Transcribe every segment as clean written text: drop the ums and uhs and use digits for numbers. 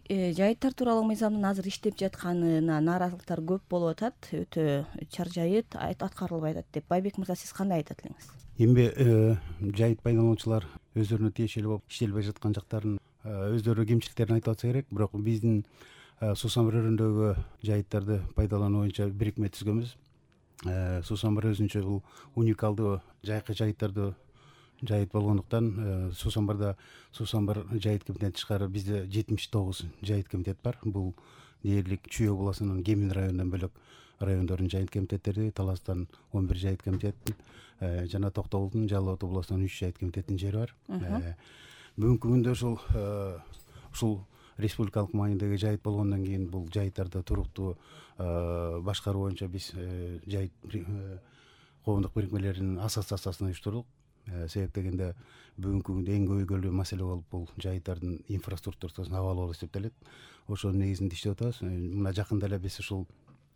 жайыттар тууралуу мыйзамдын азыр иштеп жатканына нааразылыктар көп болуп атат, өтө чаржайыт, аткарылбай атат деп. Байбек мырза, сиз кандай айтат элеңиз? Эми жайыт пайдалануучулар өздөрүнө тиешелүү болуп иштелбей жаткан жактарын өздөрү кемчиликтерин айтып атса керек. Бирок биздин Суу Самыр өрүндөгү жайыттарды пайдалануу боюнча бирикме түзгөнбүз. Суу Самыр өзүнчө бул уникалдуу жайкы жайыттарды жайыт болгондуктан Суу Самырда Суу Самыр жайыт комитетинен тышкары бизде 79 жайыт комитет бар. Бул дээрлик Чүй областынын Кемин районунан бөлөк райондордун жайыт комитеттери, Таластан 11 жайыт комитет жана Токтогулдун Жалал Абад областынан 3 жайыт комитеттин жери бар. Бүгүнкү күндө ушул республикалык маанидеги жайыт болгондон кийин бул жайыттарды туруктуу башкаруу боюнча биз жайыт коомдук бирикмелеринин ассоциациясын уюштурдук. Себеп дегенде бүгүнкү күндө эң көйгөйлүү маселе болуп бул жайыттардын инфраструктурасын абалы болуп эсептелет. Ошонун негизинде иштеп атабыз. Мына жакында эле биз ушул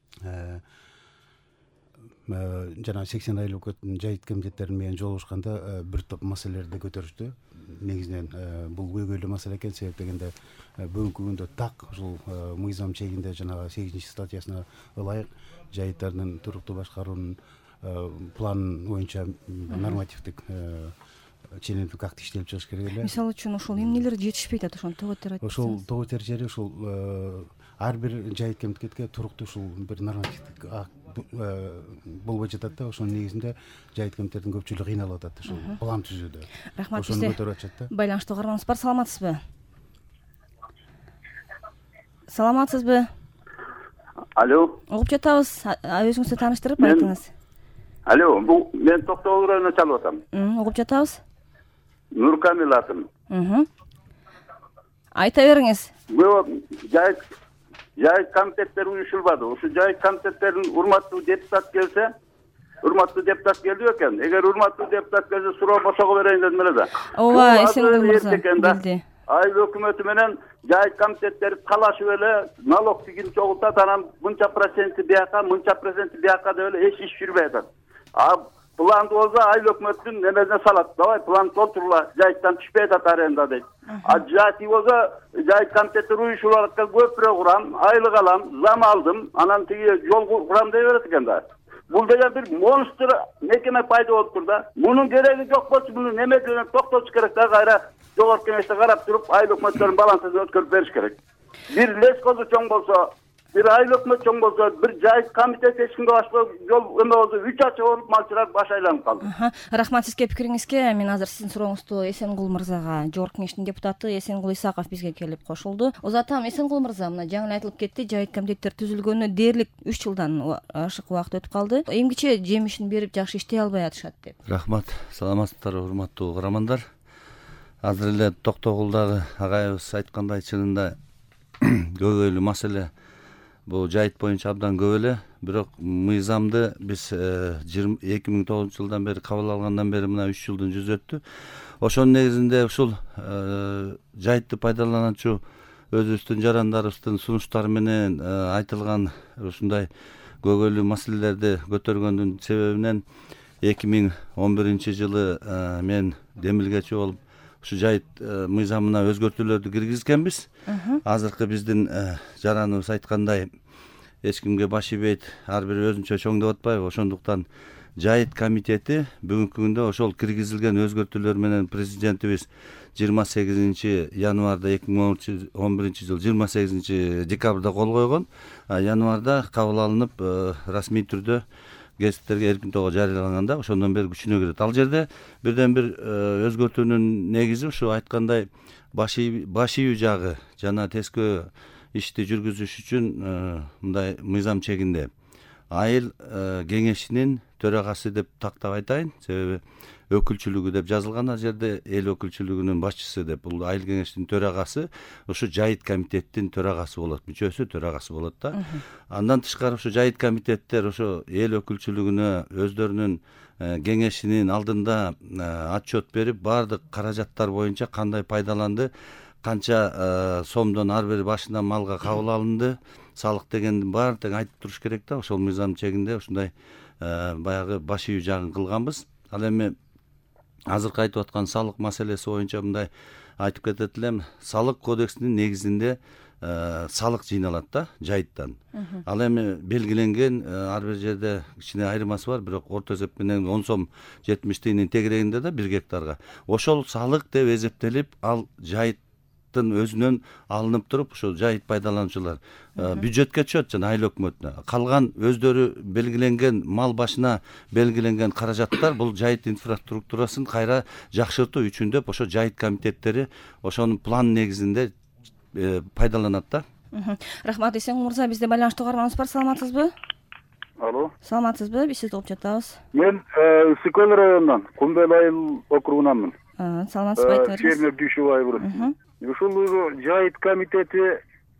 жана 80 айлык жайыт комитеттери менен жолугушканда бир топ маселелерди көтөрүштү. Негизинен бул көйгөйлүү маселе экен. Себеп дегенде бүгүнкү күндө так ушул мыйзам чегинде жанагы 8-статьясына ылайык жайыттардын туруктуу башкаруунун план боюнча нормативдик ченемдик акт иштелип чыгыш керек эле. Мисалы үчүн ушул эмнелер жетишпей атат, ошону тоботтер айтып Ошол тоботер жери ушул ар бир жайыт комитетке туруктуу ушул бир нормативдик акт болбой жатат да. Ошонун негизинде жайыт комитеттердин көпчүлүгү кыйналып атат ушул план түзүүдө. Рахмат. Ошону көтөрүп атышат да. Байланышта каарманыбыз бар. Саламатсызбы? Саламатсызбы? Алло. Угуп жатабыз. Өзүңүздү тааныштырып айтыңыз. Алло, бул мен Токтогул районунан чалып атам. Угуп жатабыз. Нуркамил атым. Айта бериңиз. Жайыт комитеттер уюшулбады. Ушу жайыт комитеттерин урматтуу депутат келсе, урматтуу депутат келди экен. Эгер урматтуу депутат келсе, суроо бошого берейин дедим эле да. Ооба, Эсенгул мырза келди. Айыл өкмөтү менен жайыт комитеттери талашып эле налог тигин чогултат, анан мынча проценти бияка, мынча проценти бияка деп эле эч иш жүрбөй атат. Планды болсо айыл өкмөттүн немесине салат. Давай план толтурла, жайыттан түшпөй атат аренда дейт. Жайыт болсо жайыт комитеттер уюшууларга көпүрө курам, айлык алам, зам алдым, анан тиги жол курам дей берет экен да. Бул деген бир монстр мекеме пайда болуптур да. Мунун кереги жок болчу, муну немеден токтотуш керек да, кайра жогорку кеңеште карап туруп айыл өкмөттөрүнүн балансын өткөрүп бериш керек. Бир лескозу чоң болсо, бир айыл өкмөт чоң болсо, бир жайыт комитет эч кимге башка жол эме болсо, 3 ачы болуп малчылар баш айланып калды. Рахмат сизге пикириңизге. Мен азыр сиздин сурооңузду Эсенгул мырзага, жогорку кеңештин депутаты Эсенгул Исаков бизге келип кошулду. Озатам, Эсенгул мырза, мына жаңы айтылып кетти, жайыт комитеттер түзүлгөнүнө дээрлик 3 жылдан ашык убакыт өтүп калды. Эмгиче жемишин берип жакшы иштей албай атышат деп. Рахмат. Саламатсыздарбы, урматтуу угармандар. Азыр эле Токтогулдагы агайыбыз айткандай, чынында көйгөйлүү маселе бул жайыт боюнча абдан көп эле. Бирок мыйзамды биз 2009 жылдан бери кабыл алгандан бери мына 3 жылдын жүзү өттү. Ошонун негизинде ушул жайытты пайдалануучу өзүбүздүн жарандарыбыздын сунуштары менен айтылган ушундай көйгөйлүү маселелерди көтөргөндүн себебинен 2011 жылы мен демилгечи болуп ушу жайыт мыйзамына өзгөртүүлөрдү киргизгенбиз. Азыркы биздин жараныбыз айткандай, эч кимге баш ийбейт, ар бири өзүнчө чоң деп атпайбы? Ошондуктан жайыт комитети бүгүнкү күндө ошол киргизилген өзгөртүүлөр менен президентибиз 28 январда 2011 жыл 28 декабрда кол койгон. Январда кабыл алынып расмий түрдө гезиттерге эркин тоого жарыяланганда ошондон бери күчүнө кирет. Ал жерде бирден бир өзгөртүүнүн негизи ушу айткандай баш ийүү жагы жана тескөө ишти жүргүзүш үчүн мындай мыйзам чегинде айыл кеңешинин төрагасы деп тактап айтайын. Себеби өкүлчүлүгү деп жазылган, ал жерде эл өкүлчүлүгүнүн башчысы деп. Бул айыл кеңешинин төрагасы ушу жайыт комитеттин төрагасы болот, мүчөсү төрагасы болот да. Андан тышкары ушу жайыт комитеттер ушу эл өкүлчүлүгүнө өздөрүнүн кеңешинин алдында отчет берип, баардык каражаттар боюнча кандай пайдаланды, канча сомдон ар бир башына малга кабыл алынды, салык дегендин баарын тең айтып туруш керек да. Ошол мыйзам чегинде ушундай баягы баш ийүү жагын кылганбыз. Ал эми азыркы айтып аткан салык маселеси боюнча мындай айтып кетет элем. Салык кодексинин негизинде салык жыйналат да жайыттан. Ал эми белгиленген ар бир жерде кичине айырмасы бар, бирок орто эсеп менен 10 сом 70 тыйындын тегерегинде да 1 гектарга. Ошол салык деп эсептелип, ал жайыттын өзүнөн алынып туруп, ошо жайыт пайдалануучулар бюджетке түшөт жана айыл өкмөтүнө. Калган өздөрү белгиленген мал башына белгиленген каражаттар бул жайыт инфраструктурасын кайра жакшыртуу үчүн деп ошо жайыт комитеттери ошонун план негизинде пайдаланат да. Рахмат, Эсенгул мырза, бизде байланыштуу угарманыбыз бар. Саламатсызбы? Алло. Саламатсызбы? Биз сизди угуп жатабыз. Мен Ысык Көл районунан Кумбел айыл округунанмын. Саламатсызбы, айтып бериңиз. Фермер Дүйшөбай бурат. Ушул жайыт комитети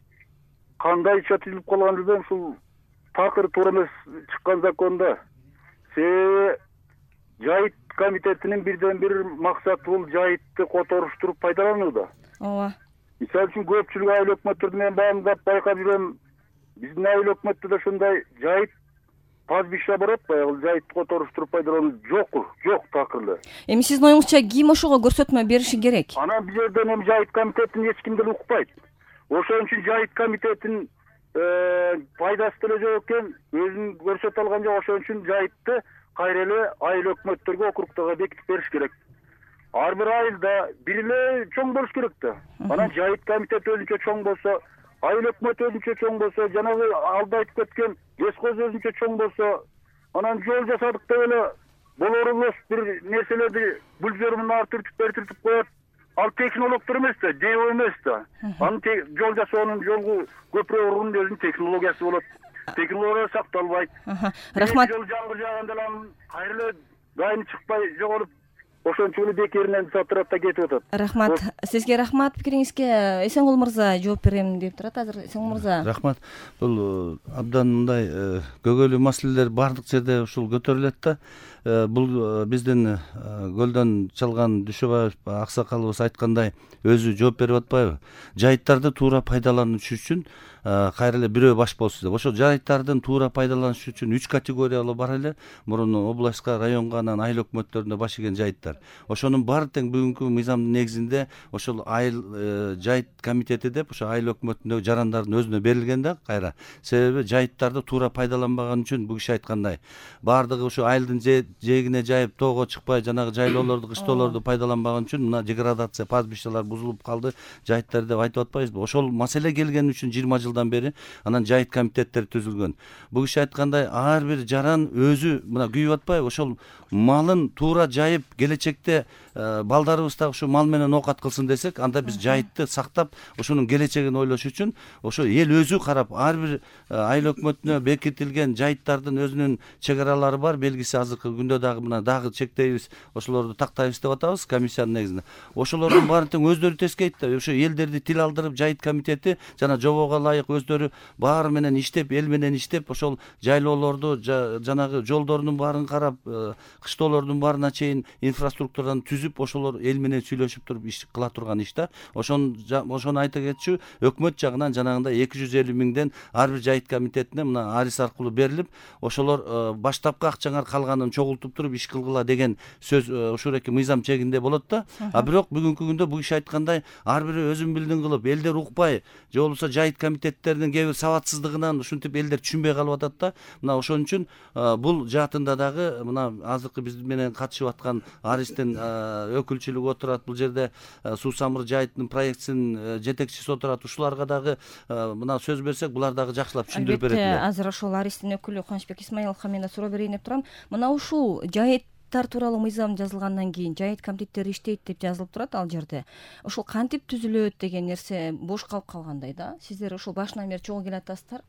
кандайча түзүлүп калган билбейм, ушул такыр туура эмес чыккан закондо. Себеби жайыт комитетинин бирден бир максаты бул жайытты которуштуруп пайдалануу да. Ооба. Мисалы үчүн көпчүлүк айыл өкмөттөрдү мен баамдап байкап жүрөм. Биздин айыл өкмөттө да ушундай жайыт пастбища бар атпайбы, баягы жайытты которуштуруп пайдалануу жок такыр эле. Эми сиздин оюңузча ким ошого көрсөтмө бериши керек? Анан бул жерден эми жайыт комитетин эч ким деле укпайт. Ошон үчүн жайыт комитетин пайдасы деле жок экен, өзүн көрсөтө алган жок. Ошон үчүн жайытты кайра эле айыл өкмөттөргө, округтарга бекитип бериш керек. Ар бир айылда бир эле чоң болуш керек да. Анан жайыт комитет өзүнчө чоң болсо, айыл өкмөт өзүнчө чоң болсо, жанагы алда айтып кеткен лескоз өзүнчө чоң болсо, анан жол жасадык деп эле болор эмес бир нерселерди бул жерин артыртып бертиртип коет. Ал технологдор эмес да, дөө эмес да. Анын жол жасоонун, жолго көпүрө урунун өзүнүн технологиясы болот. Технология сакталбайт. Рахмат. Жол жаңгыр жааганда эле кайра эле дайын чыкпай жоголуп, ошончо эле бекеринен сатырат да кетип атат. Рахмат. Сизге рахмат, пикириңизге. Эсенгул мырза жооп берем деп турат азыр. Эсенгул мырза. Рахмат. Бул абдан мындай көгөйлүү маселелер бардык жерде ушул көтөрүлөт да. Бул биздин көлдөн чалган Дүйшөбаев аксакалыбыз айткандай өзү жооп берип атпайбы? Жайыттарды туура пайдалануш үчүн кайра эле бирөө баш болсун деп. Ошо жайыттардын туура пайдаланыш үчүн 3 категориялуу бар эле. Мурун областка, районго, анан айыл өкмөттөрүндө баш ийген жайыттар. Ошонун баары тең бүгүнкү мыйзамдын негизинде ошол айыл жайыт комитети деп ошо айыл өкмөтүндөгү жарандардын өзүнө берилген да кайра. Себеби жайыттарды туура пайдаланбаган үчүн бул киши айткандай баардыгы ошо айылдын жээгине жайып тоого чыкпай жанагы жайлоолорду, кыштоолорду пайдаланбаган үчүн мына деградация, пастбищалар бузулуп калды, жайыттар деп айтып атпайбызбы? Ошол маселе келген үчүн 20 жылдан бери анан жайыт комитеттери түзүлгөн. Бул киши айткандай ар бир жаран өзү мына күйүп атпайбы? Ошол малын туура жайып келечекте балдарыбыз да ушу мал менен оокат кылсын десек, анда биз жайытты сактап, ошонун келечегин ойлош үчүн ошо эл өзү карап, ар бир айыл өкмөтүнө бекитилген жайыттардын өзүнүн чек аралары бар, белгиси азыркы күндө дагы мына дагы чектейбиз, ошолорду тактайбыз деп атабыз комиссиянын негизинде. Ошолордун баарын тең өздөрү тескейт да, ошо элдерди тил алдырып жайыт комитети жана жобого ылайык өздөрү баары менен иштеп, эл менен иштеп, ошол жайлоолорду, жанагы жолдордун баарын карап, кыштоолордун баарына чейин инфраструктураны түзүп, ошолор эл менен сүйлөшүп туруп иш кыла турган иш да. Ошону айта кетчү, өкмөт жагынан жанагындай 250 миңден ар бир жайыт комитетине мына арис аркылуу берилип, ошолор баштапкы акчаңар калганын чогултуп туруп иш кылгыла деген сөз ушуреки мыйзам чегинде болот да. А бирок бүгүнкү күндө бул киши айткандай ар бири өзүн билдин кылып, элдер укпай, же болбосо жайыт комитеттеринин кээ бир сабатсыздыгынан ушинтип элдер түшүнбөй калып атат да. Мына ошон үчүн бул жаатында дагы мына азыркы биз менен катышып аткан аристин өкүлчүлүгү отурат, бул жерде Суу Самыр жайытынын проектисинин жетекчиси отурат. Ушуларга дагы мына сөз берсек, булар дагы жакшылап түшүндүрүп берет эле. Азыр ошол аристин өкүлү Кубанычбек Исмаиловго мен да суроо берейин деп турам. Мына ушул жайыттар тууралуу мыйзам жазылгандан кийин жайыт комитеттери иштейт деп жазылып турат ал жерде. Ошол кантип түзүлөт деген нерсе бош калып калгандай да. Сиздер ошол башынан бери чогуу келатасыздар.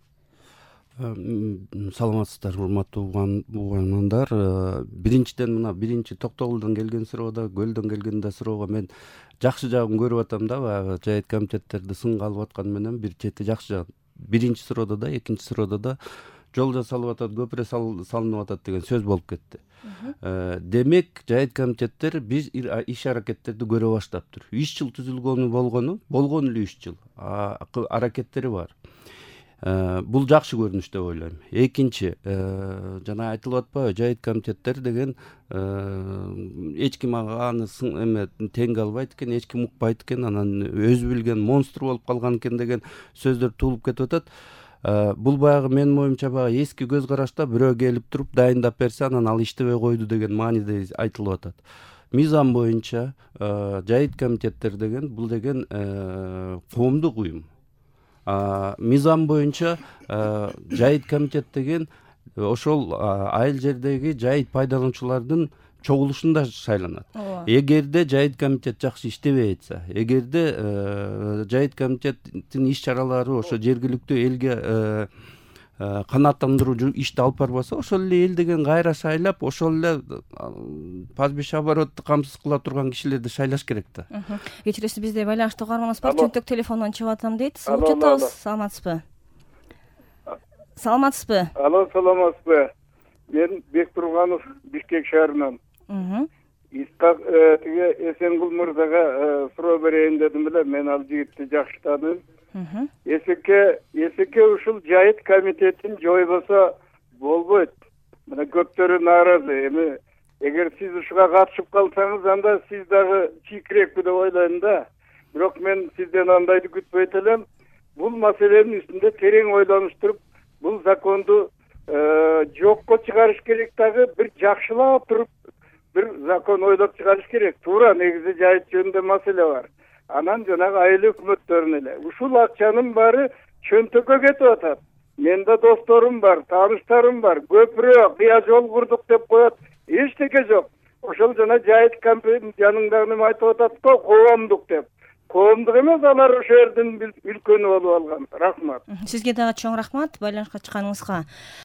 Саламатсыздар, урматтуу угармандар. Биринчиден мына биринчи Токтогулдан келген суроодо, Көлдөн келген да суроого мен жакшы жагын көрүп атам да. Баягы жайыт комитеттерди сынга алып атканы менен бир чети жакшы жагы. Биринчи суроодо да, экинчи суроодо да жол жасалып атат, көпүрө салынып атат деген сөз болуп кетти. Демек, жайыт комитеттер биз иш аракеттерди көрө баштаптыр. 3 жыл түзүлгөнү болгону эле 3 жыл. Аракеттери бар. Бул жакшы көрүнүш деп ойлойм. Экинчи, жана айтылып атпайбы, жайыт комитеттер деген эч ким аны эме теңге албайт экен, эч ким укпайт экен, анан өзү билген монстр болуп калган экен деген сөздөр туулуп кетип атат. Бул баягы менин оюмча баягы эски көз карашта бирөө келип туруп дайындап берсе, анан ал иштебей койду деген мааниде айтылып атат. Мыйзам боюнча жайыт комитеттер деген бул деген коомдук уюм. Мыйзам боюнча жайыт комитет деген ошол айыл жердеги жайыт пайдалануучулардын чогулушунда шайланат. Эгерде жайыт комитет жакшы иштебей атса, эгерде жайыт комитеттин иш чаралары ошо жергиликтүү элге канааттандыруу ишти алып барбаса, ошол эле эл деген кайра шайлап, ошол эле пастбища оборотду камсыз кыла турган кишилерди шайлаш керек да. Кечиресиз, бизде байланыштуу угарманыбыз бар. Чөнтөк телефондон чыгып атам дейт. Угуп жатабыз. Саламатсызбы? Саламатсызбы? Алло, саламатсызбы? Мен Бектурганов, Бишкек шаарынан. Исхак тиги Эсенгул мырзага суроо берейин дедим эле. Мен ал жигитти жакшы тааныйм. Эсеке ушул жайыт комитетин жойбосо болбойт. Мына көптөрү нааразы. Эми эгер сиз ушуга катышып калсаңыз, анда сиз дагы чийкирекпи деп ойлойм да. Бирок мен сизден андайды күтпөйт элем. Бул маселенин үстүндө терең ойлонуштуруп, бул законду жокко чыгарыш керек, дагы бир жакшылап туруп бир закон ойлоп чыгарыш керек. Туура, негизи жайыт жөнүндө маселе бар. Анан жанагы айыл өкмөттөрүн эле ушул акчанын баары чөнтөккө кетип атат. Менде досторум бар, тааныштарым бар. Көпүрө, кыя жол курдук деп коет. Эчтеке жок. Ошол жана жайыт комитетинин жаныңдагы неме айтып атат го, коомдук деп. Коомдук эмес, алар ошол жердин үлкөнү болуп алган. Рахмат. Сизге дагы чоң рахмат байланышка чыкканыңызга.